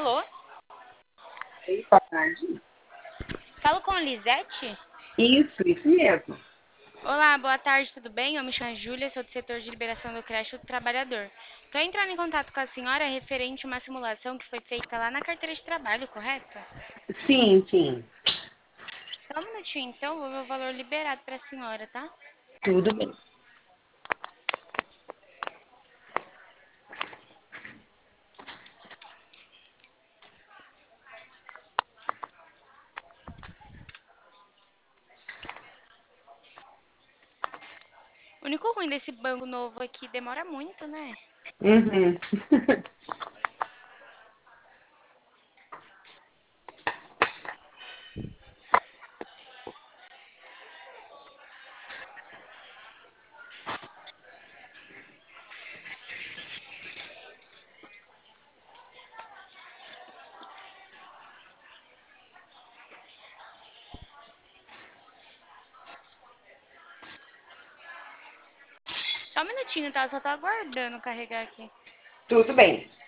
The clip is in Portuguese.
Alô? Oi, boa tarde. Falo com a Lisete? Isso mesmo. Olá, boa tarde, tudo bem? Eu me chamo Júlia, sou do setor de liberação do creche do trabalhador. Estou entrando em contato com a senhora referente a uma simulação que foi feita lá na carteira de trabalho, correto? Sim, Só um minutinho, então, vou ver o valor liberado para a senhora, tá? tudo bem. O único ruim desse banco novo aqui demora muito, né? Uhum. Só um minutinho, tá? Eu só tô aguardando carregar aqui. Tudo bem.